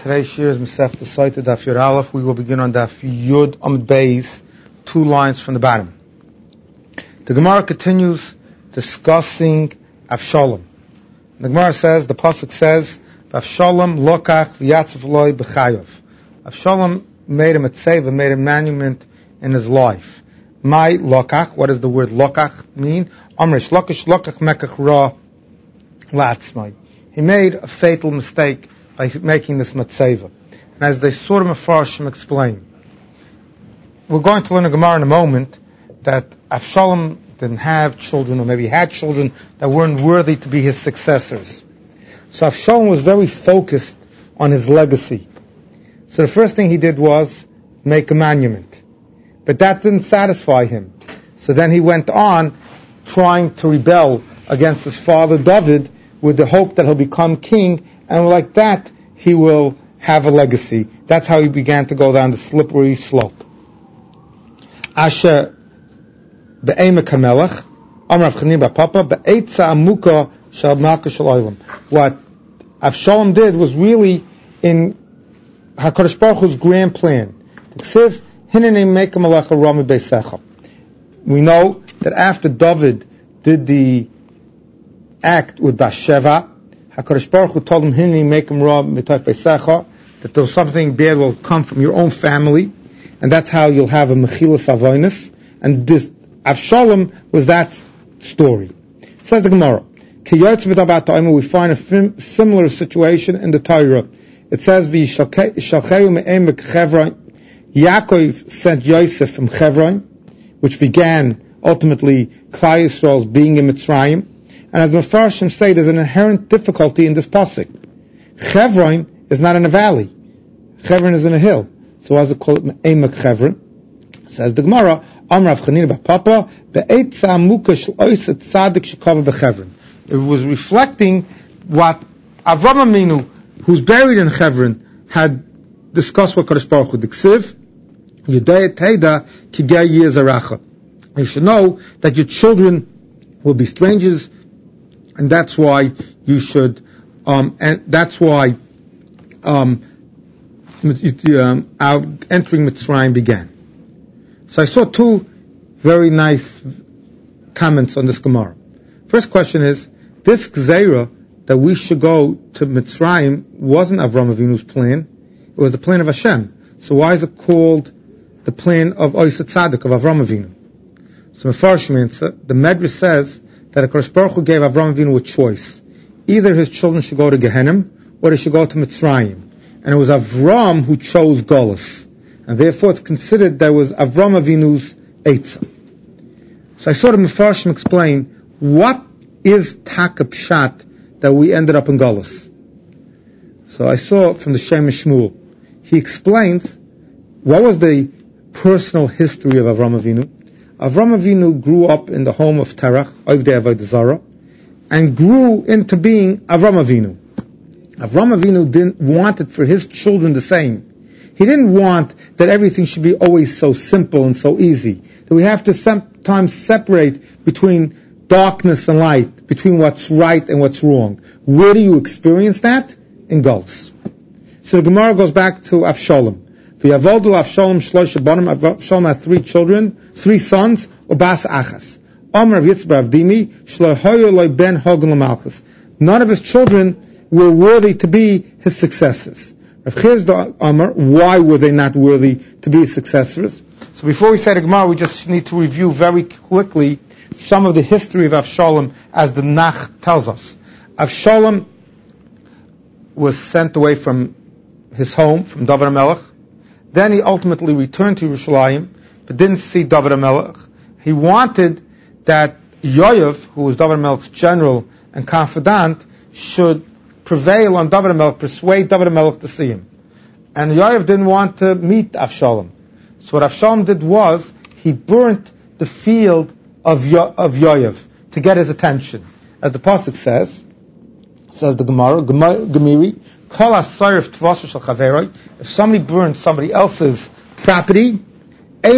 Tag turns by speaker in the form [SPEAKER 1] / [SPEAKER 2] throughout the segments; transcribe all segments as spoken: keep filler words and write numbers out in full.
[SPEAKER 1] Today's shir is Masech T'Saita Daf Yud Aleph. We will begin on Daf Yud Amud Beis, two lines from the bottom. The Gemara continues discussing Avshalom. The Gemara says, the pasuk says, Avshalom lokach v'yatzif loy b'chayav. Avshalom made him a tzeva, made a monument in his life. My lokach, what does the word lokach mean? Amrish lokash lokach mekach ra latzmai. He made a fatal mistake by making this matzeva. And as they sort of Mefarshim explain, we're going to learn a Gemara in a moment that Avshalom didn't have children, or maybe he had children that weren't worthy to be his successors. So Avshalom was very focused on his legacy. So the first thing he did was make a monument. But that didn't satisfy him. So then he went on trying to rebel against his father David with the hope that he'll become king, and like that, he will have a legacy. That's how he began to go down the slippery slope. Asher be'emek hamelech, Amar Rav Chanina bar Papa, be'etza amuka shel malka shel olam. What Avshalom did was really in HaKadosh Baruch Hu's grand plan. We know that after David did the act with Bathsheba, HaKadosh Baruch Hu told him, Hinni make him ra mitach beisecha, that there's something bad will come from your own family, and that's how you'll have a mechilas avonis. And this Avshalom was that story. It says the Gemara, we find a fim, similar situation in the Torah. It says, Yaakov sent Yosef from Hebron, which began ultimately Klal Yisrael's being in Mitzrayim. And as the Mefarshim say, there's an inherent difficulty in this pasuk. Hebron is not in a valley. Hebron is in a hill. So why is it called Emek Hebron? Says the Gemara, Amar Rav Chanina bar Papa, be'etza amuka shel oiseh tzadik shekava b'Hebron. It was reflecting what Avram Avinu, who's buried in Hebron, had discussed with Kadosh Baruch Hu. Diksiv, Yudei Teida Kigei Yezaracha. You should know that your children will be strangers, and that's why you should, um, and that's why um, um, our entering Mitzrayim began. So I saw two very nice comments on this Gemara. First question is, this Gzeira that we should go to Mitzrayim wasn't Avram Avinu's plan; it was the plan of Hashem. So why is it called the plan of Oiseh Tzadik, of Avram Avinu? So Mefarshim answer, the Medrash says that HaKadosh Baruch Hu gave Avram Avinu a choice. Either his children should go to Gehenna, or they should go to Mitzrayim. And it was Avram who chose Golus. And therefore it's considered that it was Avram Avinu's Eitzah. So I saw the Mefarshim explain, what is Taka Pshat that we ended up in Golus? So I saw from the Shem Shmuel, he explains, what was the personal history of Avram Avinu? Avram Avinu grew up in the home of Terach, Ovdei Avodah Zarah, and grew into being Avram Avinu. Avram Avinu didn't want it for his children the same. He didn't want that everything should be always so simple and so easy. That we have to sometimes separate between darkness and light, between what's right and what's wrong. Where do you experience that? In Golus. So the Gemara goes back to Avshalom. V'yavodul Avshalom shlosh banim. Avshalom had three children, three sons, Ubas Achas. Amar Rav Yitzchak Avdimi shlo hoyo loy ben hogan l'malchus. None of his children were worthy to be his successors. Rav Chizda Amar, why were they not worthy to be his successors? So before we say the Gemara, we just need to review very quickly some of the history of Avshalom as the Nach tells us. Avshalom was sent away from his home, from David HaMelech. Then he ultimately returned to Yerushalayim, but didn't see David HaMelech. He wanted that Yoav, who was David HaMelech's general and confidant, should prevail on David HaMelech, persuade David HaMelech to see him. And Yoav didn't want to meet Avshalom. So what Avshalom did was, he burnt the field of, Yo- of Yoav to get his attention. As the pasuk says, says the Gemara, Gemiri, if somebody burns somebody else's property, he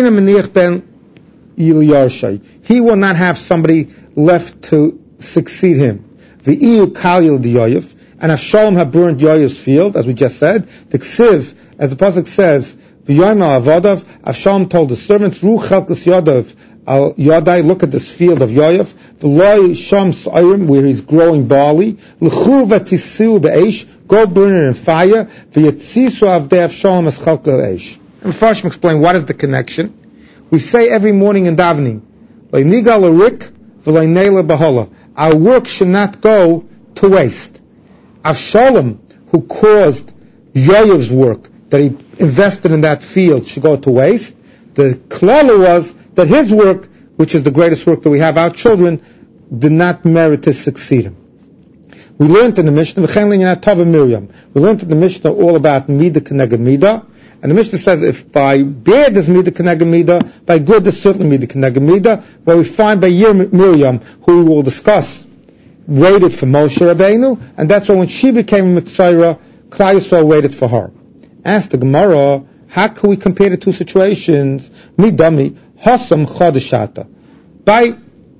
[SPEAKER 1] will not have somebody left to succeed him. And and Avshalom had burned Yoav's field, as we just said. The Ksiv, as the pasuk says, V'yoyma avodav, Avshalom told the servants, Ru chelkus Yodav, Al Yadai, look at this field of Yoav, V'loy sham s'irim, where he's growing barley, L'chu v'tisiu be'esh, go burn it in fire, V'yatzisu avdei Avshalom as chelka be'esh. And first, explain what is the connection. We say every morning in davening, Le'nigal l'rik, v'le'neila b'hola. Our work should not go to waste. Avshalom, who caused Yoav's work, that he invested in that field, should go to waste. The klala was that his work, which is the greatest work that we have, our children, did not merit to succeed him. We learned in the Mishnah, Miriam. We learned in the Mishnah all about Mida Keneged Mida. And the Mishnah says if by bad there's Mida Keneged Mida, by good there's certainly Mida Keneged Mida. What we find by Miriam, who we will discuss, waited for Moshe Rabbeinu, and that's why when she became a Mitzayra, Klal Yisrael waited for her. Ask the Gemara, how can we compare the two situations? Midami, Hasam Chodeshata. By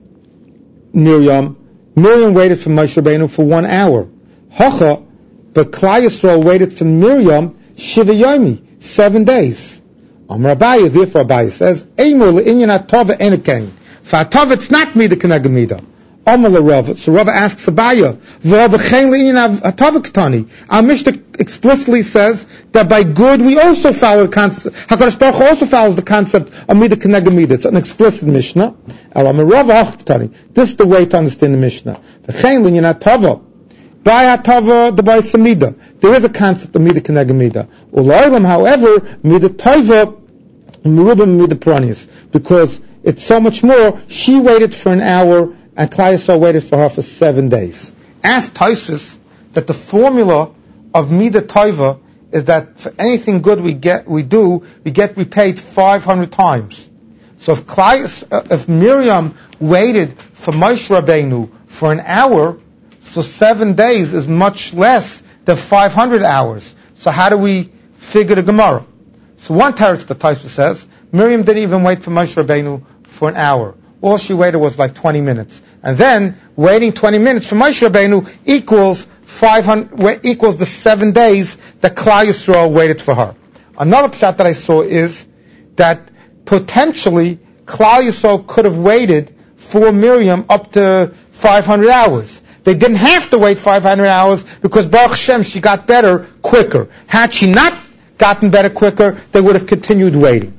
[SPEAKER 1] Miriam, Miriam waited for Moshe Rabbeinu for one hour. Hacha, but Klal Yisrael waited for Miriam Shiva Yomi, seven days. Amar Abaye, therefore Abaye says, Eimur le'inyan atova enekain. For atova it's not Mida Keneged Mida. Amar Rav, so Rav asks Abaye, V'avachein le'inyan atova ketani. Our Mishnah explicitly says that by good we also follow the concept. HaKadosh Baruch Hu also follows the concept of Mida Keneged Mida. It's an explicit Mishnah. Amar Rav ketani. This is the way to understand the Mishnah. V'chein le'inyan atova. By atava, the by samida. There is a concept of Mida Keneged Mida. Ulaylam, however, Mida Taiva, Merubim Mida Pranius. Because it's so much more, she waited for an hour, and Klal Yisrael waited for her for seven days. Ask Tosfos that the formula of Mida Taiva is that for anything good we get, we do, we get repaid five hundred times. So if Klal, if Miriam waited for Moshe Rabbeinu for an hour, so seven days is much less than five hundred hours. So how do we figure the Gemara? So one teretz the Tosfos says, Miriam didn't even wait for Moshe Rabbeinu for an hour. All she waited was like twenty minutes. And then, waiting twenty minutes for Moshe Rabbeinu equals five hundred, equals the seven days that Klal Yisrael waited for her. Another pshat that I saw is that potentially Klal Yisrael could have waited for Miriam up to five hundred hours. They didn't have to wait five hundred hours because Baruch Hashem, she got better quicker. Had she not gotten better quicker, they would have continued waiting.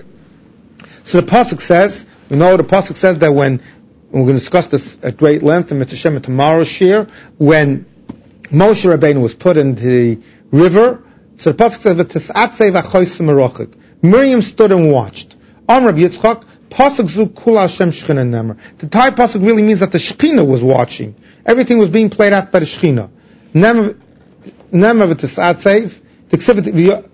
[SPEAKER 1] So the pasuk says, we know the pasuk says that when, and we're going to discuss this at great length in Mitzvah Shem tomorrow's shir, when Moshe Rabbeinu was put in the river, so the pasuk says, "V'tisatzev achoysim merochik." Miriam stood and watched. Am Rabbi Yitzchak, pasuk zu kula Hashem shchina nemer. The entire pasuk really means that the Shechina was watching. Everything was being played out by the Shechina. Nemer v'tisatzev, the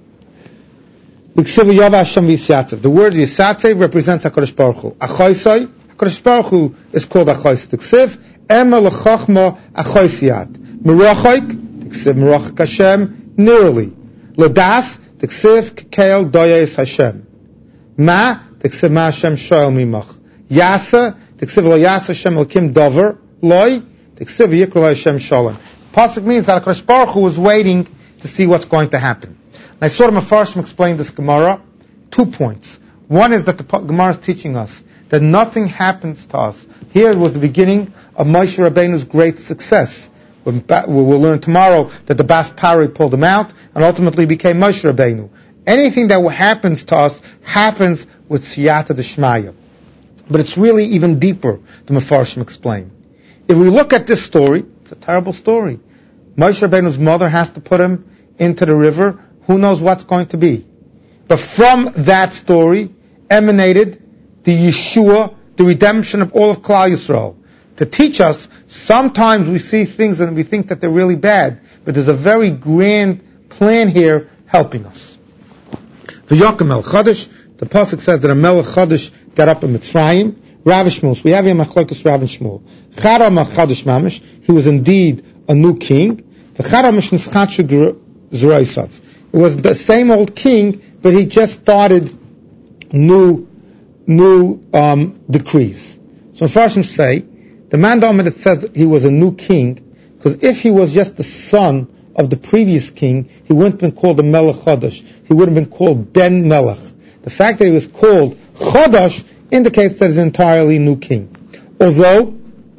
[SPEAKER 1] the word Yisatzev represents HaKadosh Baruch Hu. Achoisai, HaKadosh Baruch Hu is called Achois. The Ksiv, Ema l'chachma Achoisiyat. Merachik, the Ksiv Merachik Hashem, nearly. Ladas, the Ksiv Kekel Doyes Hashem. Ma, the Ksiv Ma Hashem Shoel Mimach. Yasa, the Ksiv Lo Yasa Hashem Elkim Dover. Loi, the Ksiv Yikra Hashem Shalom. Pasuk means that HaKadosh Baruch Hu was waiting to see what's going to happen. I saw the Mefarshim explain this Gemara. Two points. One is that the Gemara is teaching us that nothing happens to us. Here was the beginning of Moshe Rabbeinu's great success. We will learn tomorrow that the Bas Pari pulled him out and ultimately became Moshe Rabbeinu. Anything that happens to us happens with Siyata D'Shmaya. But it's really even deeper, the Mefarshim explain. If we look at this story, it's a terrible story. Moshe Rabbeinu's mother has to put him into the river. Who knows what's going to be? But from that story emanated the Yeshua, the redemption of all of Klal Yisrael. To teach us, sometimes we see things and we think that they're really bad, but there's a very grand plan here helping us. The Yaakov Melech Chodesh, the pasuk says that a Melech Chodesh got up in Mitzrayim. Rav Shmuel, so we have here Machlokes Rav and Shmuel. Chara Chodesh Mamish, he was indeed a new king. The Chara Mishnischat Zeraisav. It was the same old king, but he just started new, new um, decrees. So Farshim say the man that says he was a new king, because if he was just the son of the previous king, he wouldn't have been called a Melech Chodesh. He would have been called Ben Melech. The fact that he was called Chodesh indicates that he's an entirely new king. Although,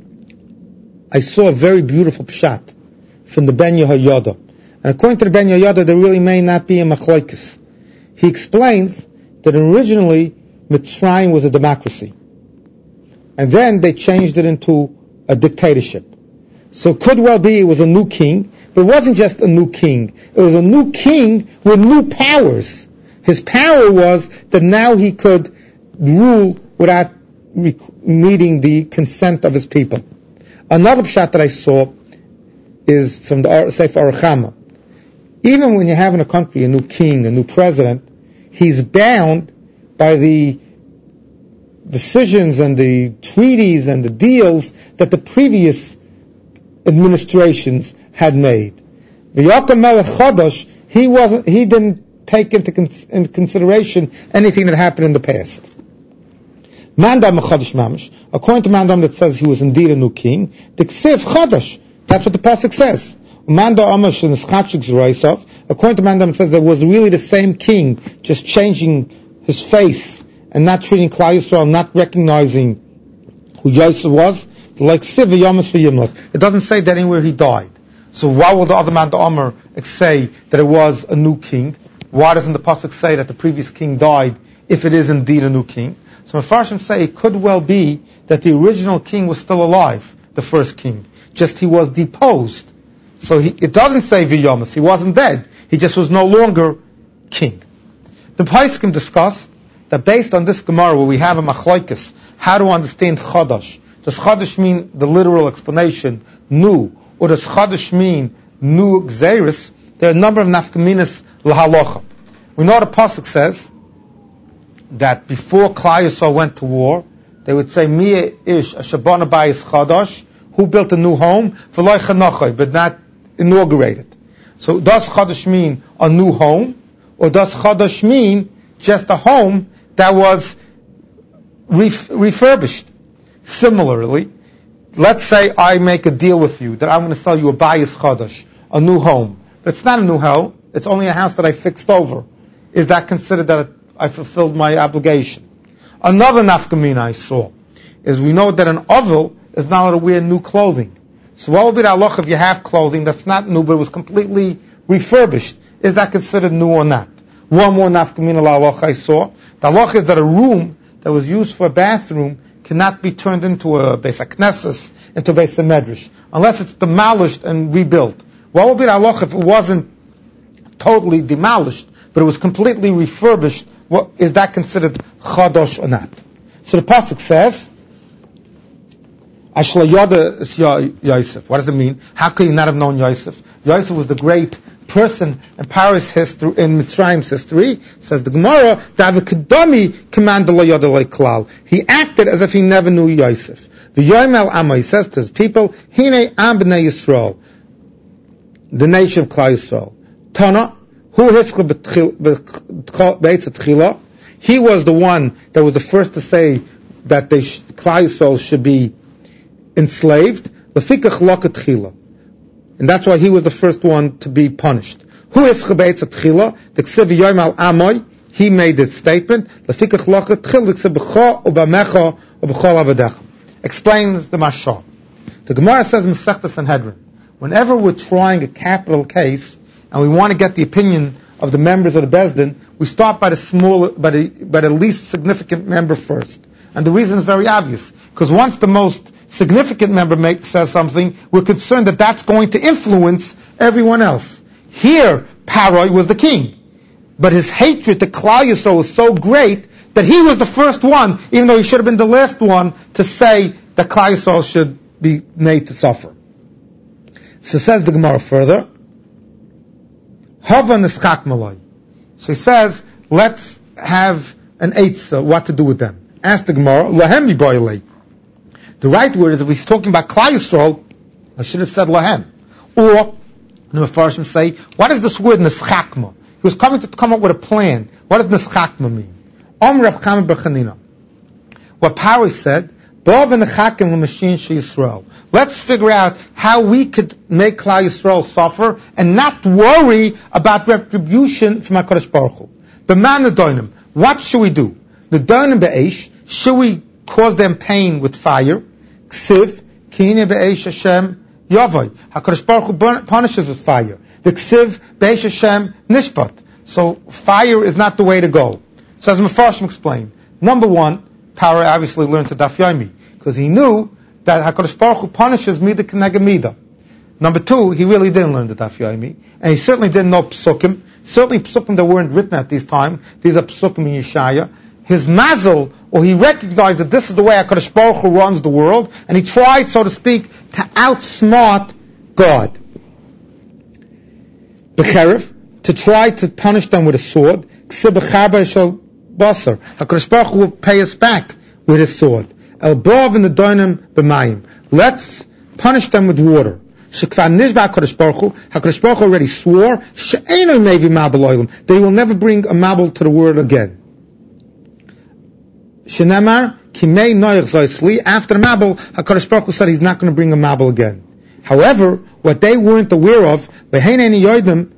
[SPEAKER 1] I saw a very beautiful pshat from the Ben Yehoyada. And according to the Ben Yehoyada, there really may not be a machlokes. He explains that originally Mitzrayim was a democracy. And then they changed it into a dictatorship. So it could well be it was a new king, but it wasn't just a new king. It was a new king with new powers. His power was that now he could rule without rec- needing the consent of his people. Another pshat that I saw is from the Sefer Arachama. Even when you have in a country a new king, a new president, he's bound by the decisions and the treaties and the deals that the previous administrations had made. V'yata Melech Chodesh, he wasn't, he didn't take into, cons- into consideration anything that happened in the past. Mandam Chodesh Mamish, according to Mandam that says he was indeed a new king, the Ksiv Chodesh, that's what the pasuk says. Mandam Amash and Schachik Zeraisov, according to Mandam it says there was really the same king, just changing his face and not treating Klal Yisrael, not recognizing who Yosef was, like Siv Yamas V'Yimlach. It doesn't say that anywhere he died. So why will the other man, the Omer, say that it was a new king? Why doesn't the pasuk say that the previous king died if it is indeed a new king? So Mefarshim say it could well be that the original king was still alive, the first king, just he was deposed. So he, it doesn't say V'Yamas, he wasn't dead, he just was no longer king. The Paiskim discuss that based on this Gemara where we have a machlokes, how to understand Chodesh. Does Chodesh mean the literal explanation, new, or does Chodesh mean new Gzeiris? There are a number of nafkaminas lahalocha. We know the pasuk says that before Klal Yisrael went to war, they would say, Mia ish ashabana bayis Chodesh, who built a new home, v'loy chanachai, but not inaugurated. So does Chodesh mean a new home, or does Chodesh mean just a home that was ref- refurbished? Similarly, let's say I make a deal with you that I'm going to sell you a bayis Chodesh, a new home. But it's not a new home, it's only a house that I fixed over. Is that considered that I fulfilled my obligation? Another nafkamina I saw is we know that an ovel is not allowed to wear new clothing. So what would be the halach if you have clothing that's not new but it was completely refurbished? Is that considered new or not? One more nafkamina la halach I saw. The halach is that a room that was used for a bathroom cannot be turned into a Beis HaKnesses, into a Beis HaMedrash, unless it's demolished and rebuilt. What would be the halach if it wasn't totally demolished, but it was completely refurbished? What, is that considered Chodesh or not? So the pasuk says, Ashla Yoda Yosef. What does it mean? How could he not have known Yosef? Yosef was the great person in Paris history, in Mitzrayim's history. Says the Gemara, David Kedami commanded Lo Yoda Lo Klal. He acted as if he never knew Yosef. The Yoimel Amma, he says to his people, Hine Am B'nei Yisrael, the nation of Klal Yisrael. Tana, who hiskal be'etz tchila. He was the one that was the first to say that they sh- Klal Yisrael should be enslaved. Lefikach loka tchila. And that's why he was the first one to be punished. Who is Chabeitz Tchila? The Ksiv Yom Al Amoy, he made this statement. Lefikach locha tchil Ksiv b'cho u'bamecha u'b'chol avadecha. Explains the Mashal. The Gemara says in Masechta Sanhedrin, whenever we're trying a capital case and we want to get the opinion of the members of the Bezdin, we start by the small, by the, by the least significant member first. And the reason is very obvious. Because once the most significant member makes, says something, we're concerned that that's going to influence everyone else. Here, Paroi was the king. But his hatred to Klal Yisrael was so great that he was the first one, even though he should have been the last one, to say that Klal Yisrael should be made to suffer. So says the Gemara further, Hava Nischak Malay. So he says, let's have an eitzah, what to do with them. Ask the Gemara, Lahem Yiboylei. The right word is if he's talking about Klal Yisrael, I should have said Lahem. Or, the Mefarshim say, what is this word Nischakma? He was coming to come up with a plan. What does Nischakma mean? Om Rav Chama bar Chanina. What Paroi said, Let's figure out how we could make Klal Yisrael suffer and not worry about retribution from HaKadosh Baruch Hu. B'man nedonim. What should we do? Nedonim be'esh. Should we cause them pain with fire? Ksiv, kine be'esh Hashem yavai. HaKadosh Baruch Hu punishes with fire. The ksiv be'esh Hashem nishpat. So fire is not the way to go. So as Mefarshim explained, number one, Paro obviously learned to Daf Yomi, because he knew that HaKadosh Baruch Hu punishes Mida K'neged Mida. Number two, he really didn't learn the Daf Yomi, and he certainly didn't know Psukim. Certainly Psukim that weren't written at this time. These are Psukim in Yeshaya. His mazel, or he recognized that this is the way HaKadosh Baruch Hu runs the world, and he tried, so to speak, to outsmart God. B'cherif, to try to punish them with a sword. Ksib b'charba shel basar. HaKadosh Baruch Hu will pay us back with his sword. El bov in the doinim b'mayim. Let's punish them with water. Shekvar nishba HaKadosh Baruch Hu. HaKadosh Baruch Hu already swore she'eino mevi mabel oilam, that he will never bring a mabel to the world again. Shenemar kimei noich zoisli. After the mabel, HaKadosh Baruch Hu said he's not going to bring a mabel again. However, what they weren't aware of, v'heineni yoidim,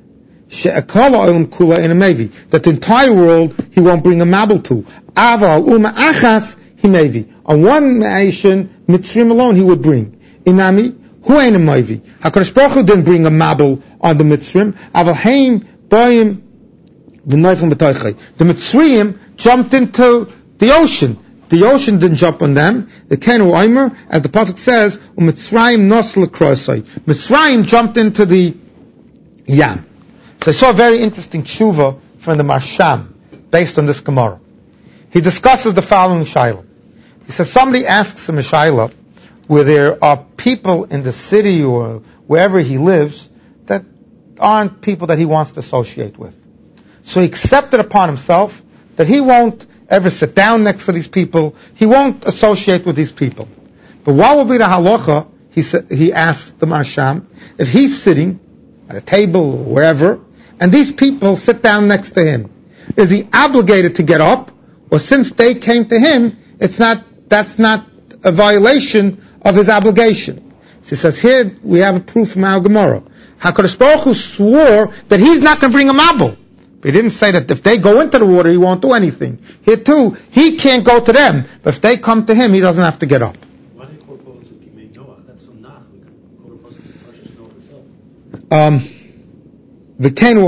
[SPEAKER 1] that the entire world he won't bring a mabel to. Aval uma achas he mevi. On one nation, Mitzrim alone he would bring. Inami, who ain't a mevi? HaKadosh Baruch Hu didn't bring a mabel on the Mitzrim. Aval heim boim v'noifim b'toichei. The Mitzrim jumped into the ocean. The ocean didn't jump on them. The Kenu Omer, as the pasuk says, Mitzrayim nosel krosai. Mitzrayim jumped into the Yam. So I saw a very interesting tshuva from the Marsham, based on this Gemara. He discusses the following shaila. He says, somebody asks him a shaila, where there are people in the city or wherever he lives that aren't people that he wants to associate with. So he accepted upon himself that he won't ever sit down next to these people, he won't associate with these people. But what will be the halacha, he, sa- he asked the Marsham, if he's sitting at a table or wherever, and these people sit down next to him, is he obligated to get up, or since they came to him, it's not, that's not a violation of his obligation? So he says, here we have a proof from our Gemara. HaKadosh Baruch Hu swore that he's not going to bring a mabel. But he didn't say that if they go into the water, he won't do anything. Here too, he can't go to them, but if they come to him, he doesn't have to get up.
[SPEAKER 2] Why do you quote Paul to Kimei Noach? That's from Nach. We can quote a post to Parshas Noach itself.
[SPEAKER 1] Um, the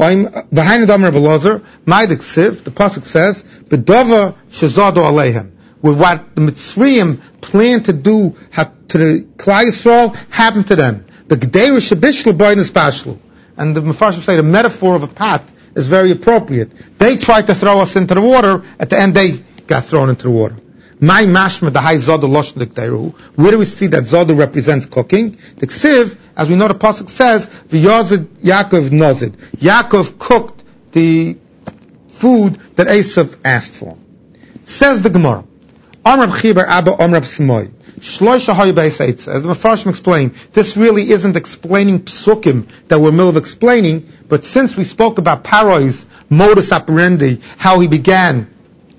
[SPEAKER 1] pasuk says, "B'dava shezadu aleihem." With what the Mitzrayim planned to do to the Klal Yisrael happened to them. The G'deiru shebishlu b'oinus bashlu, and the Mefarshim say the metaphor of a pot is very appropriate. They tried to throw us into the water. At the end, they got thrown into the water. My mashma the high zodu loshn l'gdeiru. Where do we see that zodu represents cooking? The ksiv, as we know, the pasuk says, "V'yozid Yaakov nozid." Yaakov cooked the food that Esav asked for. Says the Gemara, Amr Chibar Abba Amr Smoy. Shloisha Hayu Beis Eitz. As the Mefarshim explained, this really isn't explaining psukim that we're in the middle of explaining, but since we spoke about Paro's modus operandi, how he began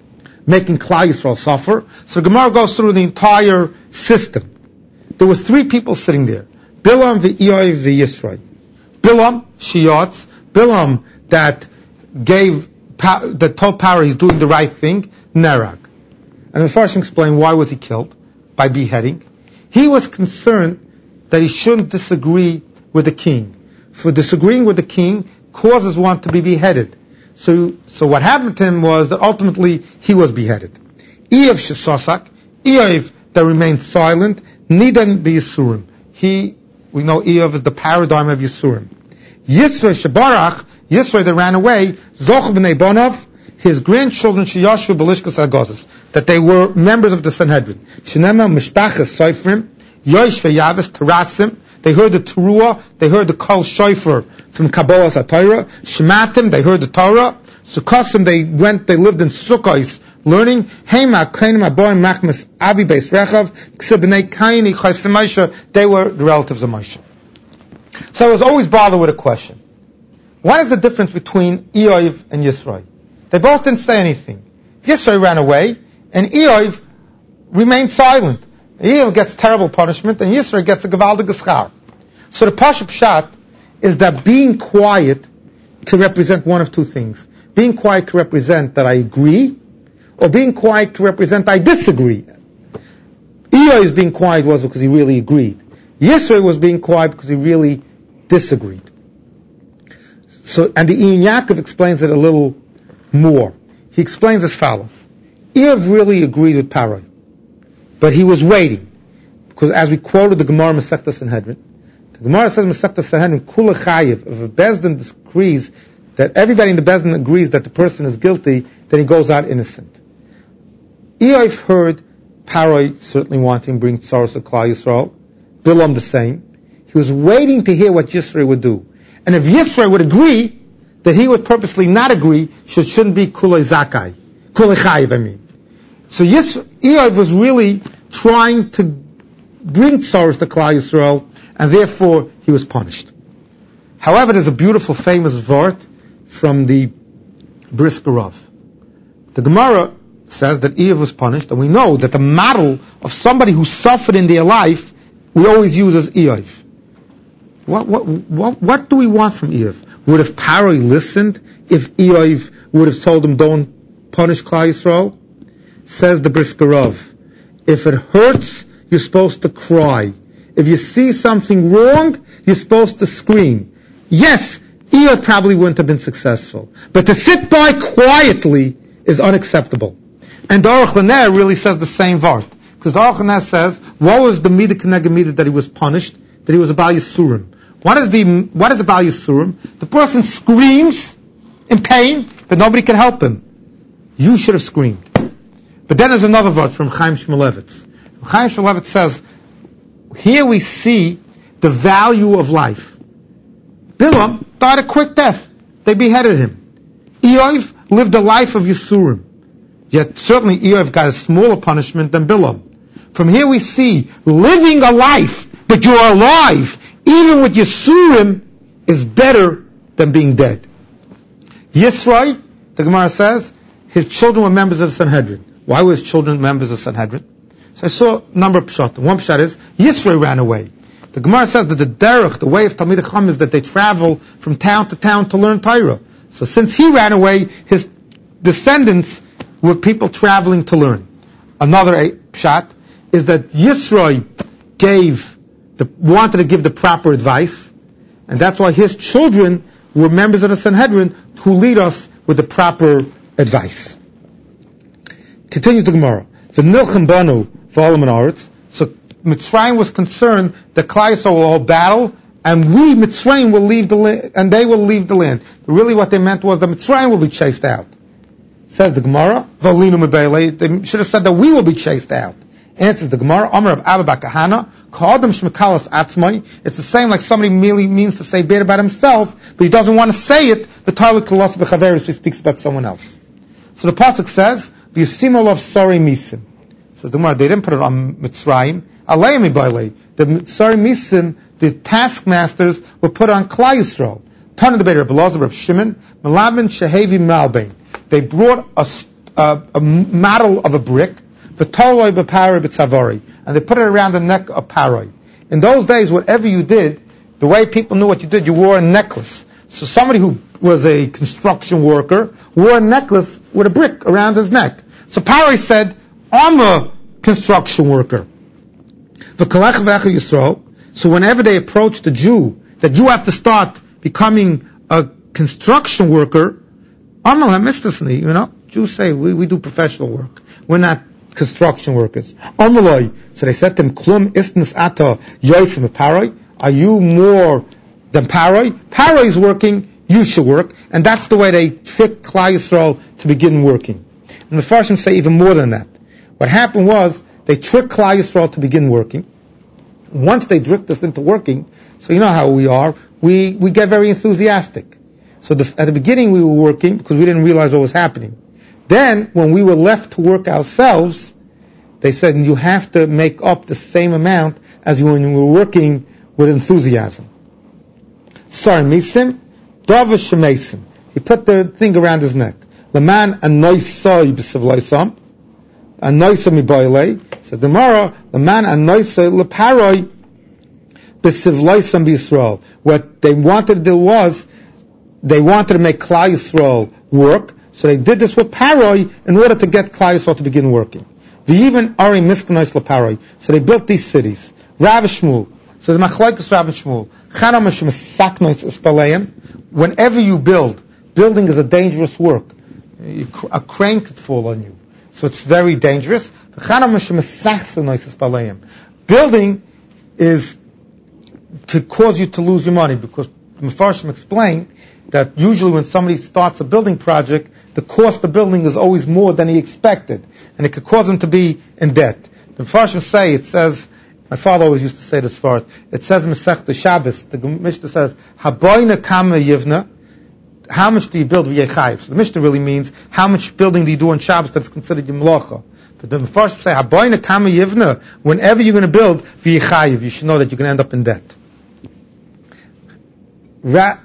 [SPEAKER 1] making Klal Yisrael suffer, so Gemara goes through the entire system. There was three people sitting there. Bilam v'Iyov v'Yisroi. Bilam, Shiatz, Bilam that gave, that told Paro he's doing the right thing, Nerag. And the Mefarshim explained why was he killed? By beheading. He was concerned that he shouldn't disagree with the king. For disagreeing with the king causes one to be beheaded. So, so what happened to him was that ultimately he was beheaded. Eiv shesosak, Eiv that remained silent, nidan b'Yisurim. He, we know Eiv is the paradigm of Yisurim. Yisro shebarach, Yisro that ran away, zoch b'nei bonav, his grandchildren sheyashu b'lishkas agazos, that they were members of the Sanhedrin. Shenema mishpachas soifrim, yoish ve'yavis terasim. They heard the teruah, they heard the kol shofar from Kabbalah HaTorah. Shematim, they heard the Torah. Sukkosim, they went, they lived in Sukkos, learning. Heima kainim aboim machmas avi beis rechav kseh b'nei kaini chaysim Moshe. They were the relatives of Moshe. So I was always bothered with a question. What is the difference between Eiv and Yisro? They both didn't say anything. Yisro ran away, and Eiv remained silent. Eiv gets terrible punishment, and Yisro gets a gewaldige schar. So the Pashup Pshat is that being quiet can represent one of two things. Being quiet can represent that I agree, or being quiet can represent I disagree. Eiv being quiet was because he really agreed. Yisro was being quiet because he really disagreed. So, and the Ein Yaakov explains it a little more. He explains as follows. Eiv really agreed with Paroi, but he was waiting. Because as we quoted the Gemara Masechta Sanhedrin, the Gemara says Masechta Sanhedrin, Kula Chayiv, if a Bezdin decrees that everybody in the Bezdin agrees that the person is guilty, then he goes out innocent. Eiv heard Paroi certainly wanting to bring Tzaros to Klal Yisrael, Bilam the same. He was waiting to hear what Yisro would do. And if Yisro would agree that he would purposely not agree, so it shouldn't be Kulei Zakai. Kulei Chayiv, I mean. So Yisro, Eiv was really trying to bring Tzaros to Klal Yisrael, and therefore he was punished. However, there's a beautiful, famous vart from the Brisker Rav. The Gemara says that Eiv was punished, and we know that the model of somebody who suffered in their life, we always use as Eiv. What, what, what, what do we want from Eiv? Would have Paroi listened if Eiv would have told him, don't punish Klal Yisrael? Says the Brisker Rav, if it hurts, you're supposed to cry. If you see something wrong, you're supposed to scream. Yes, Eiv probably wouldn't have been successful. But to sit by quietly is unacceptable. And the Aruch LaNer really says the same vart. Because the Aruch LaNer says, what was the midah k'neged midah that he was punished? That he was a Baal Yisurim. What is the, what is a Baal Yisurim? The person screams in pain, but nobody can help him. You should have screamed. But then there's another verse from Chaim Shmulevitz. Chaim Shmulevitz says, here we see the value of life. Bilam died a quick death. They beheaded him. Eiv lived a life of Yisurim. Yet certainly Eiv got a smaller punishment than Bilam. From here we see living a life, but you're alive, even with Yisurim, is better than being dead. Yisro, the Gemara says, his children were members of the Sanhedrin. Why were his children members of the Sanhedrin? So I saw a number of pshat. One pshat is, Yisro ran away. The Gemara says that the derech, the way of Talmidei Chacham, is that they travel from town to town to learn Torah. So since he ran away, his descendants were people traveling to learn. Another pshat is that Yisro gave the, wanted to give the proper advice, and that's why his children were members of the Sanhedrin who lead us with the proper advice. Continues the Gemara. The Nilchem Banu v'Olam Haaretz. So Mitzrayim was concerned that Klal Yisrael will all battle, and we Mitzrayim will leave the land, and they will leave the land. But really, what they meant was that Mitzrayim will be chased out. Says the Gemara. V'Olinu Mebele. They should have said that we will be chased out. Answers the Gemara, Amar of Abba bar Kahana, Ka'adam Shmekalas Atzmai. It's the same like somebody merely means to say bad about himself, but he doesn't want to say it, the Tarlik Kalas B'Chaveris, he speaks about someone else. So the Pasuk says, V'Yisim Olav Sori Misim. Says the Gemara, they didn't put it on Mitzrayim. Alei Mibailei. The Sori Misim, the taskmasters, were put on Klal Yisrael. Tana the Beit Reb Elazar, Reb Shimon, Melavin Shehevi Malbein. They brought a, a, a model of a brick, the Toloi b'Paroi b'Tzavari, and they put it around the neck of Paroi. In those days, whatever you did, the way people knew what you did, you wore a necklace. So somebody who was a construction worker wore a necklace with a brick around his neck. So Paroi said, I'm a construction worker. So whenever they approached the Jew, that you have to start becoming a construction worker, you know, Jews say, we, we do professional work. We're not construction workers. So they said to him, Klum istnis ata yosim Paroi. Are you more than Paroi? Paroi is working, you should work. And that's the way they tricked Klal Yisrael to begin working. And the Farshim say even more than that. What happened was, they tricked Klal Yisrael to begin working. Once they tricked us into working, so you know how we are, we, we get very enthusiastic. So the, at the beginning we were working because we didn't realize what was happening. Then, when we were left to work ourselves, they said, you have to make up the same amount as when you were working with enthusiasm. Sorry, Misim, Davish Shemesim. He put the thing around his neck. Laman Anoisai B'Sivlaisam, Anoisai Mibailei, Says the Gemara, the man anoisa leparoi b'sivloisam b'Yisrael. What they wanted to do was, they wanted to make Klal Yisrael work, so they did this with Paroi in order to get Klal Yisrael to begin working. They even Ari Miskanois leparoi. So they built these cities. Rav Shmuel. So the Machlokes Rav Shmuel. Chanam Shemesaknois Espaleim. Whenever you build, building is a dangerous work. You, a crane could fall on you. So it's very dangerous. Building is could cause you to lose your money, because the Mefarshim explained that usually when somebody starts a building project, the cost of building is always more than he expected, and it could cause him to be in debt. The Mefarshim say, it says, my father always used to say this for it, it says in Masechta Shabbos, the Mishnah says, Haboyna kama yivna, how much do you build v'yechayiv? So the Mishnah really means, how much building do you do on Shabbos that's considered your melacha? But the Mefarshim say, Haboyna kama yivna, whenever you're going to build v'yechayiv, you should know that you're going to end up in debt. Ra-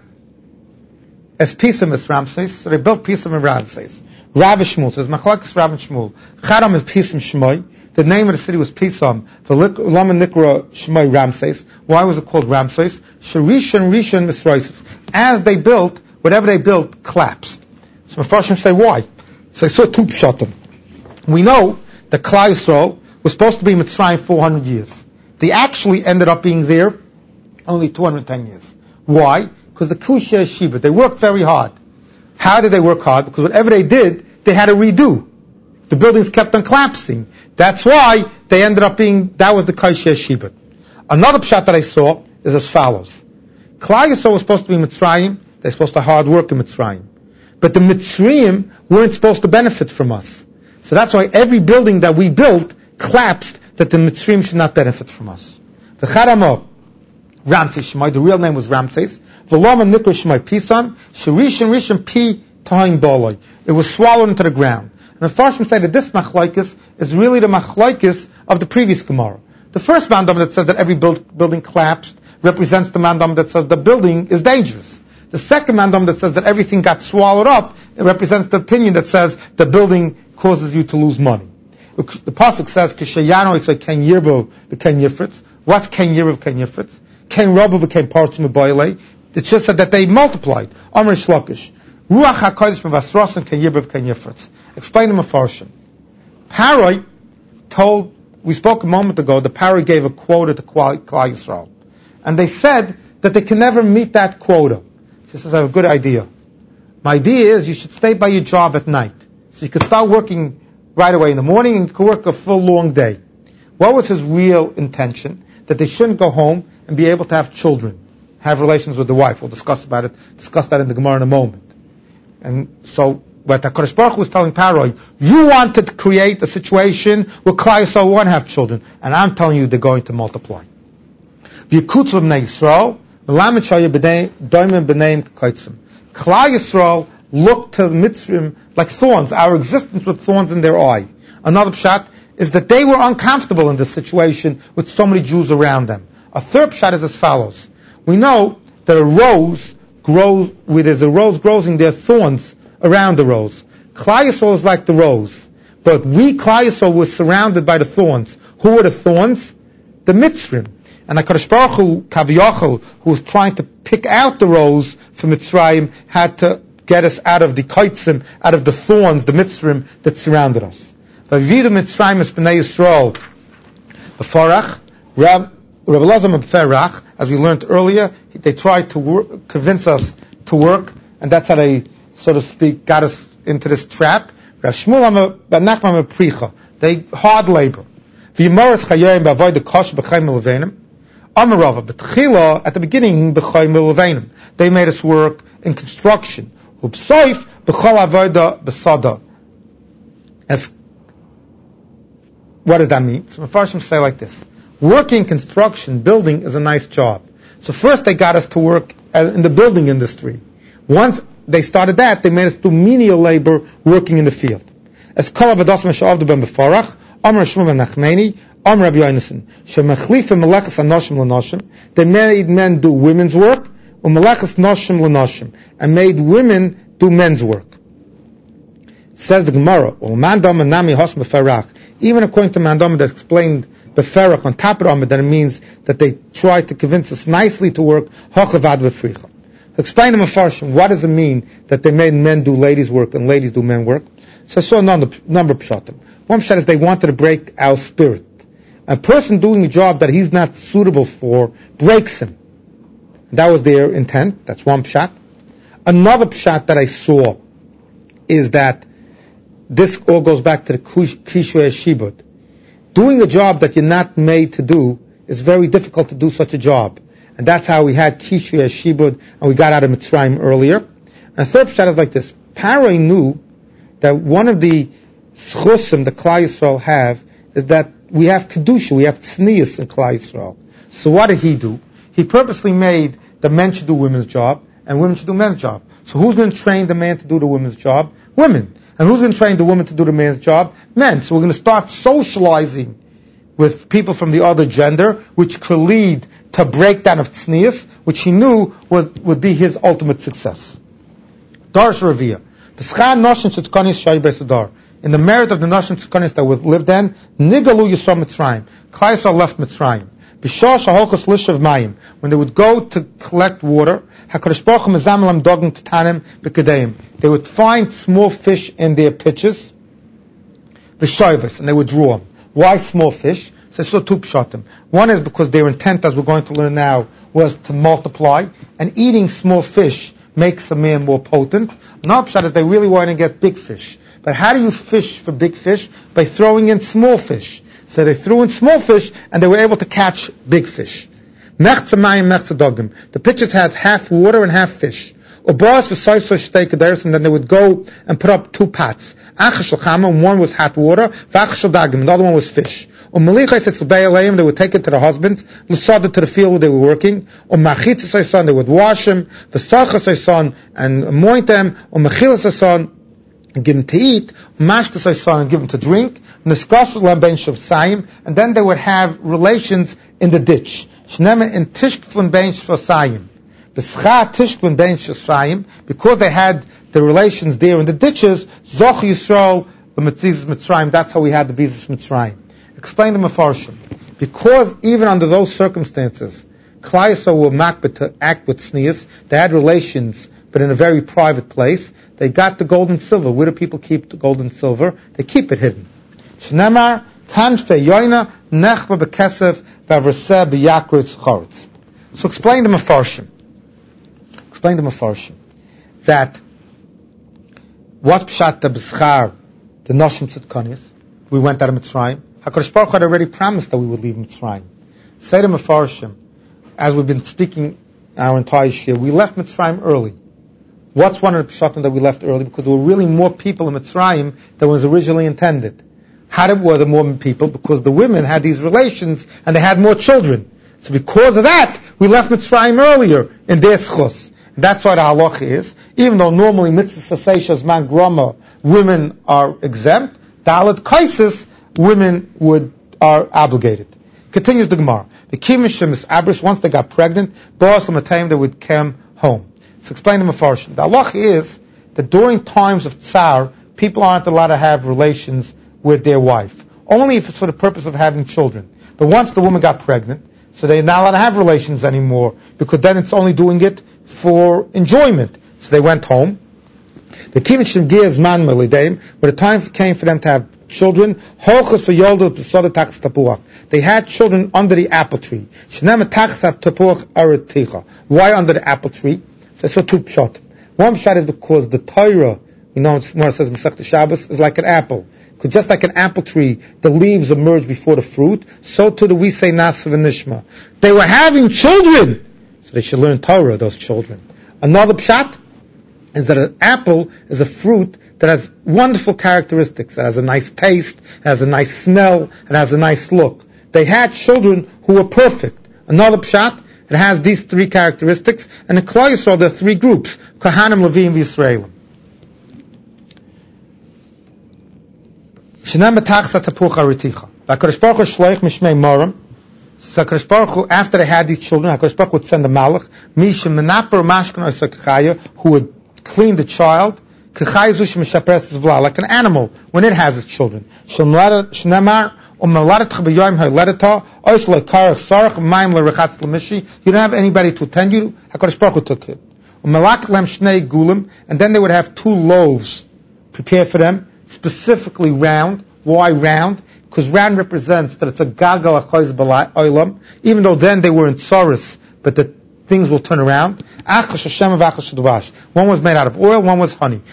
[SPEAKER 1] as Pisam is Ramses, so they built Pisam and Ramses. Rav Shmuel says, Machlokes Rav Shmuel. Chadam is Pisam Shmoi. The name of the city was Pisam. The Lama Nikra Shmoi Ramses. Why was it called Ramses? Sharishan Rishan Misraisis. As they built, whatever they built collapsed. So Mefarshim say, why? So they saw two pshatim. We know that Klal Yisrael was supposed to be in Mitzrayim four hundred years. They actually ended up being there only two hundred ten years. Why? Because the Kushya Shiva, they worked very hard. How did they work hard? Because whatever they did, they had to redo. The buildings kept on collapsing. That's why they ended up being, that was the Kushya Shiva. Another pshat that I saw is as follows. Klal Yisrael was supposed to be Mitzrayim, they're supposed to hard work in Mitzrayim. But the Mitzrayim weren't supposed to benefit from us. So that's why every building that we built collapsed, that the Mitzrayim should not benefit from us. The Charamo, Ramses Shmai, the real name was Ramses. V'lama Nikra Shmai Pisan, Sharishan Rishan Pi Tahim Boloi. It was swallowed into the ground. And the Farshim say that this machlokes is really the machlokes of the previous Gemara. The first mandam that says that every build, building collapsed represents the mandam that says the building is dangerous. The second mandam that says that everything got swallowed up, it represents the opinion that says the building causes you to lose money. The pasuk says, "Kishayano is ken yirbo v'ken yifritz." What's ken yirbo v'ken yifritz? Ken rabu v'ken parchim v'boilei. It just said that they multiplied. Amr shlokish. Ruach hakodesh mevasrosim ken yirbo v'ken yifritz. Explain the Mefarshim. Paroi told, we spoke a moment ago, the Paroi gave a quota to Klal Yisrael, and they said that they can never meet that quota. She says, I have a good idea. My idea is you should stay by your job at night, so you can start working right away in the morning and you can work a full long day. What was his real intention? That they shouldn't go home and be able to have children, have relations with the wife. We'll discuss about it, discuss that in the Gemara in a moment. And so, what HaKadosh Baruch Hu was telling Paroi, you wanted to create a situation where Klal Yisrael won't have children, and I'm telling you they're going to multiply. V'yikutzu b'nei Yisrael, v'lamet shaya doimim b'neim k'koitzim. Klal Yisrael looked to Mitzrayim like thorns, our existence with thorns in their eye. Another pshat is that they were uncomfortable in this situation with so many Jews around them. A third pshat is as follows. We know that a rose grows, where there's a rose growing, there are thorns around the rose. Klal Yisrael is like the rose. But we, Klal Yisrael, were surrounded by the thorns. Who were the thorns? The Mitzrayim. And HaKadosh Baruch Hu, Kaviyachal, who was trying to pick out the rose for Mitzrayim, had to get us out of the kaitzim, out of the thorns, the Mitzrayim that surrounded us. Vavidu Mitzrayim es b'nei Yisrael. B'farach, Rab Elazar B'farach, as we learned earlier, they tried to work, convince us to work, and that's how they, so to speak, got us into this trap. Rav Shmuel Nachman Pricha, they hard labor. V'yimaris chayayim b'avoid the kosh b'chayim l'veinim. Amarava, b'tchila, at the beginning, b'chayim l'veinim. They made us work in construction. Ubsoif b'chol avoda b'sada. As what does that mean? So Mefarshim say like this: working construction, building is a nice job. So first they got us to work in the building industry. Once they started that, they made us do menial labor working in the field. As kol avodas mesha'avdu ben b'farach, Amar Shmuel ben Nachmani, Amar Rabbi Yonasan, shemachlifim melechas anoshim l'noshim. They made men do women's work, u'melechas noshim l'noshim, and made women do men's work. Says the Gemara, "Ulman dam nami hos mefarach." Even according to Mandam that explained Beferach on top of Amid, that it means that they try to convince us nicely to work, Hachavad V'fricha. Explain to Mefarshim, what does it mean that they made men do ladies' work and ladies do men work? So I saw a number, number of pshatim. One pshat is they wanted to break our spirit. A person doing a job that he's not suitable for breaks him. That was their intent. That's one pshat. Another pshat that I saw is that this all goes back to the Kishu Shibud. Doing a job that you're not made to do is very difficult to do such a job. And that's how we had Kishu Shibud and we got out of Mitzrayim earlier. And the third pshat is like this. Paroi knew that one of the schusim the Klal Yisrael have is that we have Kedusha, we have Tznius in Klal Yisrael. So what did he do? He purposely made the men should do women's job and women should do men's job. So who's going to train the man to do the women's job? Women. And who's going to train the woman to do the man's job? Men. So we're going to start socializing with people from the other gender, which could lead to breakdown of Tznius, which he knew would, would be his ultimate success. Darsh Raviyah. In the merit of the Nashim Tzkonis that was lived then, Nigalu Yisrael Mitzrayim. Klal Yisrael left Mitzrayim. B'shah shaholchos lishav mayim. When they would go to collect water, HaKadosh Baruch Hu mezamelam dogim tetanim b'kedeim. They would find small fish in their pitches, b'shoivos, and they would draw them. Why small fish? So it's two pshatim. One is because their intent, as we're going to learn now, was to multiply, and eating small fish makes a man more potent. Another pshat is they really want to get big fish. But how do you fish for big fish? By throwing in small fish. So they threw in small fish, and they were able to catch big fish. The pitchers had half water and half fish. And then they would go and put up two pots. One was hot water, and the other one was fish. They would take it to the husbands, to the field where they were working. They would wash them, and anoint them, and give them to eat, and give them to drink, and then they would have relations in the ditch. Because they had the relations there in the ditches, Zoch Yisrael, the Mitzvahs Mitzrayim, that's how we had the Bizis Mitzrayim. Explain the Mefarshim. Because even under those circumstances, Klal Yisrael were makbet to act with tznius, they had relations, but in a very private place. They got the gold and silver. Where do people keep the gold and silver? They keep it hidden. Shnemar kanfe yoina nechva bekesef v'avraseh b'yakritz choretz. So explain the Mefarshim. Explain the Mefarshim that what pshat the b'schar the Nashim Tzidkonis, we went out of Mitzrayim. HaKadosh Baruch Hu had already promised that we would leave Mitzrayim. Say to Mefarshim, as we've been speaking our entire year, we left Mitzrayim early. What's one of the pshatim that we left early? Because there were really more people in Mitzrayim than was originally intended. How did, were there more people? Because the women had these relations and they had more children. So because of that, we left Mitzrayim earlier in their schus. That's why the halacha is, even though normally mitzvah seishas man grama, women are exempt, dalet kaisis, women would are obligated. Continues the Gemara. The kimishim is abris, once they got pregnant, boas l'matayim, they would come home. So explain to Mefarshim. The halacha is that during times of tsar, people aren't allowed to have relations with their wife. Only if it's for the purpose of having children. But once the woman got pregnant, so they're not allowed to have relations anymore, because then it's only doing it for enjoyment. So they went home. The kimishim gives man melideim, when the time came for them to have children, they had children under the apple tree. Why under the apple tree? So it's two pshat. One pshat is because the Torah, you know, it's more it says Masechta Shabbos, is like an apple. Because just like an apple tree, the leaves emerge before the fruit, so too do we say Nasav and Nishma. They were having children, so they should learn Torah, those children. Another pshat is that an apple is a fruit that has wonderful characteristics. It has a nice taste, it has a nice smell, it has a nice look. They had children who were perfect. Another pshat, it has these three characteristics, and in Klal Yisrael there are three groups: Kohanim, Levim, Yisraelim. Shenam betachsa tapuch hariticha. HaKadosh Baruch Hu shleich mishmei morim. So HaKadosh Baruch Hu, after they had these children, HaKadosh Baruch Hu would send a malach, Misha menaper mashkan osakachaya, who would clean the child, like an animal when it has its children. You don't have anybody to attend you. HaKadosh Baruch Hu took it. And then they would have two loaves prepared for them, specifically round. Why round? Because round represents that it's a gagal achoz b'olam, even though then they were in tsaris, but the things will turn around. One was made out of oil, one was honey.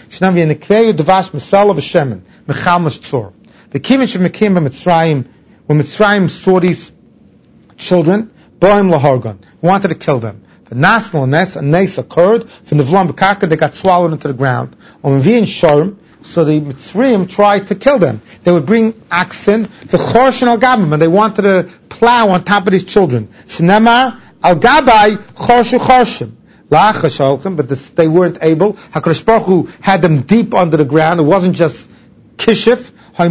[SPEAKER 1] The Kivin Shemikim Mitzrayim, when Mitzrayim saw these children, Boim Lahargon, wanted to kill them. The Nasnal Nes, a Nes occurred, from the Vlam Bekarka, they got swallowed into the ground. On Vian Sharm, so the Mitzrayim tried to kill them. They would bring oxen, the Chorshin al Gabim, and they wanted to plow on top of these children. Shnemar al Gabai Chorshu Chorshim. But this, they weren't able. HaKadosh Baruch Hu had them deep under the ground. It wasn't just kishif. They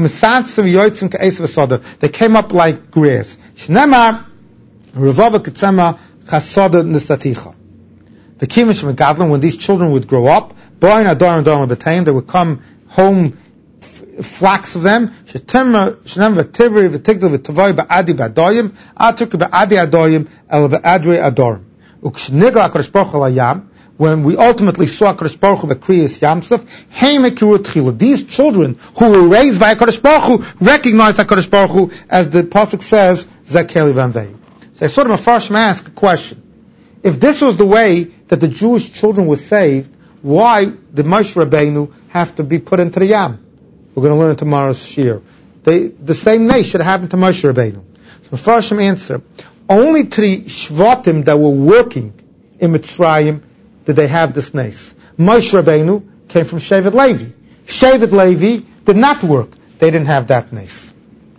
[SPEAKER 1] came up like grass. Shnemar Revava Ketzema Chasada Nisaticha. The Kimish Megadlin, when these children would grow up, Boin Adar and Dharma B'Taim, they would come home, f- flocks of them. Shetem V'Tivri V'Tigdal V'Tavoy Ba'adi Ba'adoyim, Atuk Ba'adi Adoyim, El Ba'adri Adorim. Ukshnigal HaKadosh Baruch Hu L'Yam, when we ultimately saw HaKadosh Baruch Hu B'Kriyas Yamsuf, Heimekiru Tchilu. These children who were raised by HaKadosh Baruch Hu recognized HaKadosh Baruch Hu, as the pasuk says, Zakeli Vanvei. So I saw the Mefarshim ask a question. If this was the way that the Jewish children were saved, why did Moshe Rabbeinu have to be put into the Yam? We're going to learn in tomorrow's Shir. They, the same name should have happened to Moshe Rabbeinu. So Mefarshim answer, only to the Shvatim that were working in Mitzrayim did they have this nace. Moshe Rabbeinu came from Shevet Levi. Shevet Levi did not work. They didn't have that nace.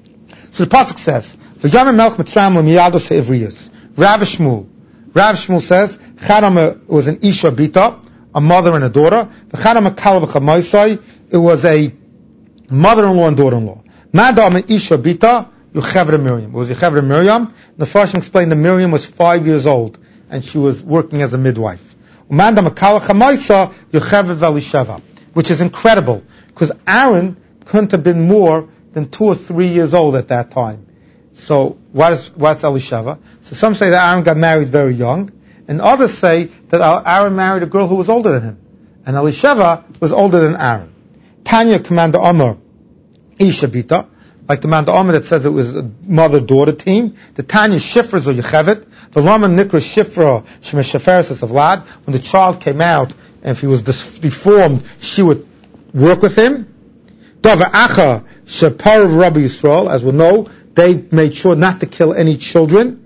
[SPEAKER 1] So the pasuk says, "V'yamim melch Mitzrayim l'miyados ha'evriyos." Rav Shmuel. Rav Shmuel says, Chadam was an Isha Bita, a mother and a daughter. V'chadam kalav v'chamoisai, it was a mother-in-law and daughter-in-law. Madam an Isha Bita, Yocheved Miriam. It was Yocheved Miriam. The Farshim explained that Miriam was five years old, and she was working as a midwife. Madam kalav v'chamoisai, Yocheved v'alisheva. Which is incredible, because Aaron couldn't have been more than two or three years old at that time. So what is, what's Elisheva? So some say that Aaron got married very young, and others say that Aaron married a girl who was older than him. And Elisheva was older than Aaron. Tanya, Commander Omer, Isha Bita, like the Commander Omer that says it was a mother-daughter team. The Tanya Shifra or Yechevet, the Roman Nikra Shifra Shemeshaferes of Vlad. When the child came out, and if he was deformed, she would work with him. Davar Acha Sheparav Rabbi Yisrael, as we know, they made sure not to kill any children.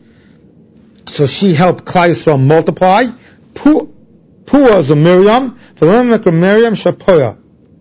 [SPEAKER 1] So she helped Klal Yisrael multiply. Pua is a Miriam. Miriam Shapoya.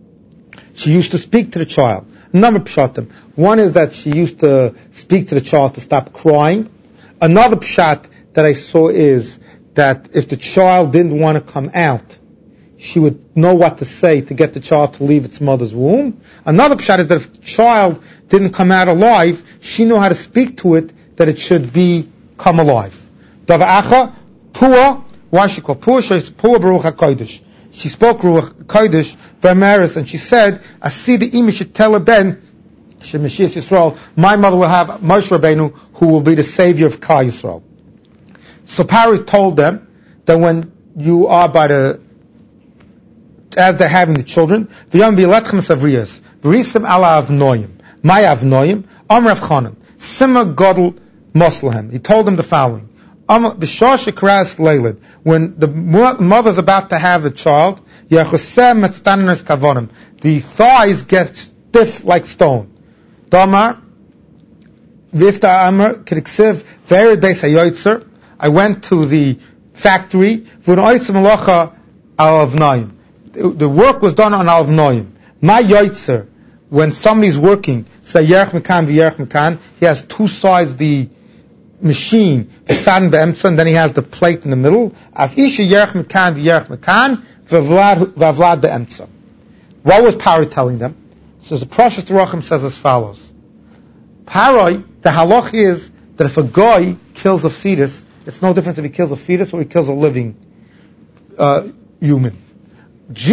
[SPEAKER 1] She used to speak to the child. A number of pshatim. One is that she used to speak to the child to stop crying. Another pshat that I saw is that if the child didn't want to come out, she would know what to say to get the child to leave its mother's womb. Another pshat is that if the child didn't come out alive, she knew how to speak to it that it should be come alive. Dava'acha, Pua, why she called Pua? She said, Pua Baruch HaKodesh. She spoke Ruach HaKodesh, Vermeris, and she said, Asidi imi shetela ben, Shemeshias Yisrael, my mother will have Moshe Rabbeinu, who will be the savior of Klal Yisrael. So Pari told them that when you are by the as they're having the children, v'yam bi'letchem savriyas, v'risim ala avnoyim, my avnoyim, amr avchanan, sima godel moslahem. He told them the following: b'shah shekras leilid, when the mother's about to have a child, yechosem etztanenes kavonim, the thighs get stiff like stone. Damar, v'ifta amr k'diksiv vered beis hayoytzer. I went to the factory, v'noisim malacha al avnoyim. The work was done on Al Noim. My Yoitzer, when somebody's working, say Yerech Mekan v'Yerech Mekan, he has two sides, the machine, and then he has the plate in the middle. Af Isha Yerech Mekan v'Yerech Mekan v'Avlad be'emtza. What was Paroi telling them? So the Parashas Terachim says as follows. Paroi, the halach is that if a guy kills a fetus, it's no different if he kills a fetus or he kills a living uh, human. Jew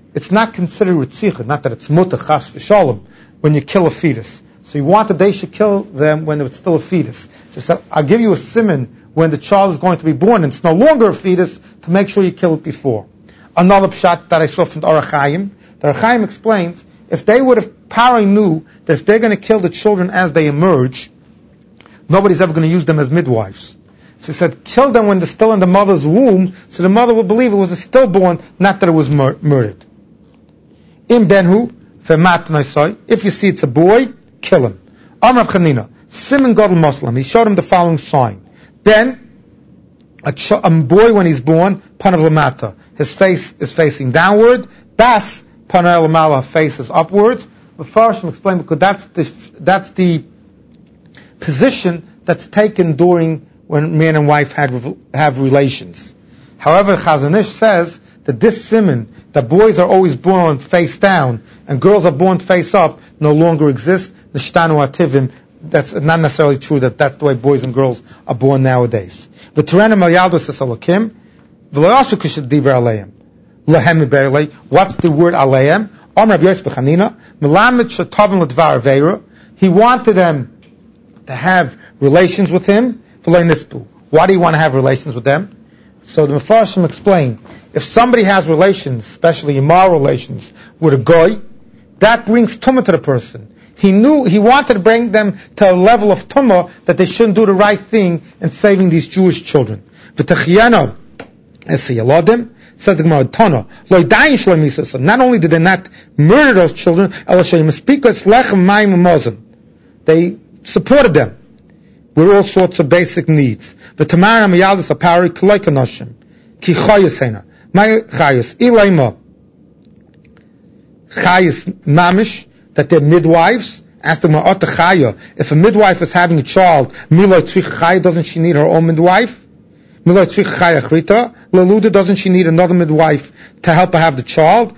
[SPEAKER 1] it's not considered ritzicha, not that it's mutter chas v'shalom, when you kill a fetus. So he wanted they should kill them when it's still a fetus. So he said, I'll give you a siman when the child is going to be born and it's no longer a fetus, to make sure you kill it before. Another pshat that I saw from the Orach Chaim, the Orach Chaim explains, if they would have, Paroi knew that if they're going to kill the children as they emerge, nobody's ever going to use them as midwives. So he said, kill them when they're still in the mother's womb, so the mother will believe it was a stillborn, not that it was mur- murdered. In Benhu, if you see it's a boy, kill him. Amr Chanina, Simon Gadol Muslim, he showed him the following sign. Then, a, ch- a boy when he's born, Panav Lamata, his face is facing downward, Bas, Panav Lamala, face is upwards. The Farshim explained because that's the, that's the position that's taken during when man and wife had, have relations. However, Chazon Ish says that this simon, that boys are always born face down and girls are born face up, no longer exists. Nishtanu ativim, that's not necessarily true that that's the way boys and girls are born nowadays. V'terenim al yaldos es Elokim, v'lo yasu k'shed diber aleim. Lehem iberlei, what's the word aleim? Om Rabbi Yosef B'Chanina, melamed shetovim l'dvar aveira, he wanted them to have relations with him, v'lo nispu. Why do you want to have relations with them? So the Mefarshim explain, if somebody has relations, especially immoral relations, with a goy, that brings tumah to the person. He knew, he wanted to bring them to a level of tumah that they shouldn't do the right thing in saving these Jewish children. V'techiyana esiyalodim, says the Gemara, Tana, lo ydayin shlo misa. So not only did they not murder those children, ela sheyimaspikas lechem mayim umozim. They supported them with all sorts of basic needs. V'tamara miyaldus apari kolay kanoshim, ki chayus hena. My chayus, ilayma, chayus mamish, that they're midwives. Ask them, if a midwife is having a child, doesn't she need her own midwife? Doesn't she need another midwife to help her have the child?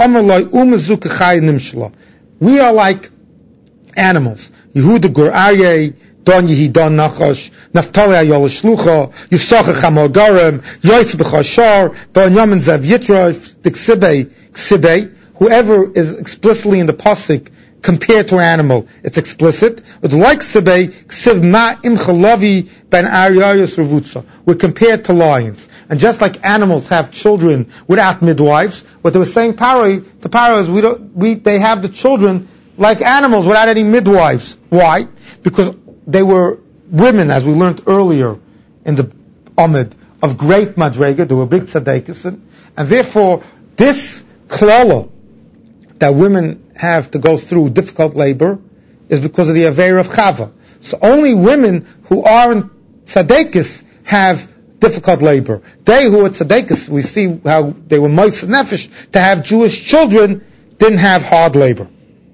[SPEAKER 1] We are like animals. Yehuda gur aryeh, Don Yehi Don Nachash, Naftali Ayol Shlucha, Yisachach Hamogarim, Yosef B'Chashar, B'Anyamin Zev Yitroif, the Ksibei, Ksibei, whoever is explicitly in the pasuk compared to an animal, it's explicit. But like Ksibei, Ksiv Ma Im Chalavi Ben Aryayos Ravutza, we're compared to lions. And just like animals have children without midwives, what they were saying, Paroi, the Paroi is we don't, we, they have the children like animals without any midwives. Why? Because they were women, as we learned earlier in the Amid, of great madrega. They were big tzaddikas, and therefore this klala that women have to go through difficult labor is because of the aveira of chava. So only women who aren't tzaddikas have difficult labor. They who are tzaddikas, we see how they were moist nefesh to have Jewish children, didn't have hard labor.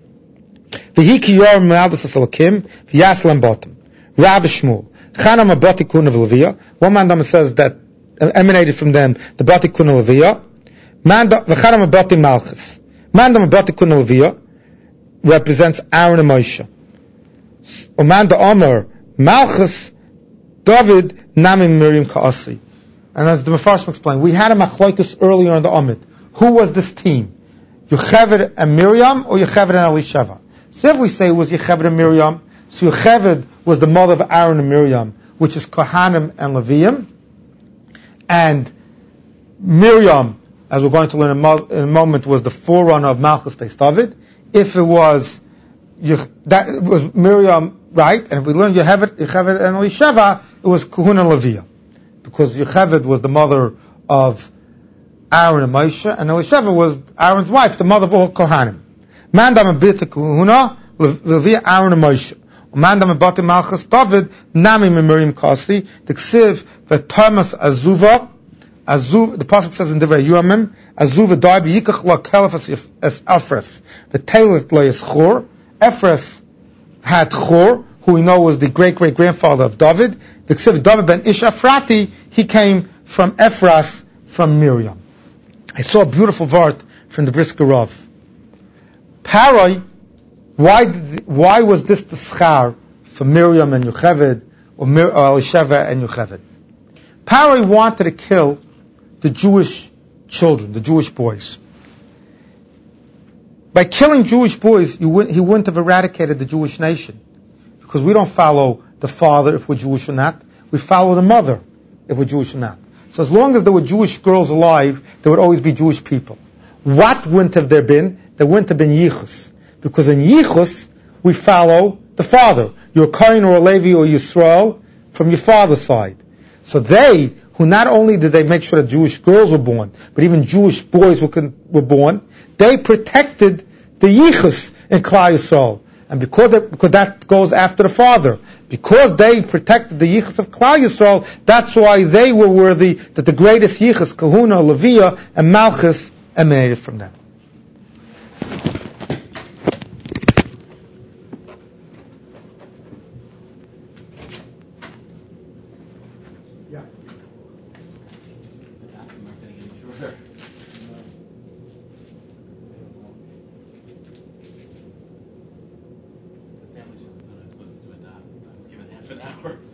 [SPEAKER 1] V'hiki yor me'aldas asalakim, v'yaslam bottom. Rav Shmuel. Chanam abati kun of Levia. One man says that emanated from them the bati kun of Levia. V'chanam abati malchus. Mandam abati kun of Levia represents Aaron and Moshe. Umanda Omer Malchus David Nami Miriam Kaasi. And as the Mefarshim explained, we had a machloikus earlier in the Amid. Who was this team? Yocheved and Miriam or Yocheved and Elisheva? So if we say it was Yocheved and Miriam, so Yocheved was the mother of Aaron and Miriam, which is Kohanim and Leviim, and Miriam, as we're going to learn in a moment, was the forerunner of Malchus Beis David. If it was that it was Miriam, right? And if we learn Yocheved, Yocheved and Elisheva, it was Kohun and Leviah, because Yocheved was the mother of Aaron and Moshe, and Elisheva was Aaron's wife, the mother of all Kohanim. Mandam abita Kohuna, Leviah, Aaron and Moshe. Mandam abati Malchus David, Nami Miriam Kasi, the Ksiv, the Thomas Azuva, Azuv, the pasuk says in Divrei Yomim, Azuva died, Yikach la Kelef as Ephres, the Talit lo is Chor. Ephres had Chor, who we know was the great great grandfather of David. The Ksiv David ben Ish Afrati, he came from Ephras, from Miriam. I saw a beautiful vart from the Brisker Rav. Paroi, why did, why was this the schar for Miriam and Yocheved, or, Mir, or Elisheva and Yocheved? Paroi wanted to kill the Jewish children, the Jewish boys. By killing Jewish boys, you wouldn't, he wouldn't have eradicated the Jewish nation. Because we don't follow the father if we're Jewish or not. We follow the mother if we're Jewish or not. So as long as there were Jewish girls alive, there would always be Jewish people. What wouldn't have there been? There wouldn't have been Yichus. Because in Yichus, we follow the father. You're a Kohen or a Levi or Yisrael from your father's side. So they, who not only did they make sure that Jewish girls were born, but even Jewish boys were, were born, they protected the Yichus in Klal Yisrael. And because, that, because that goes after the father, because they protected the Yichus of Klal Yisrael, that's why they were worthy that the greatest Yichus, Kahuna, Leviah, and Malchus emanated from them.
[SPEAKER 3] Yeah.
[SPEAKER 4] The family show I was supposed to do a dot. I was given half an hour.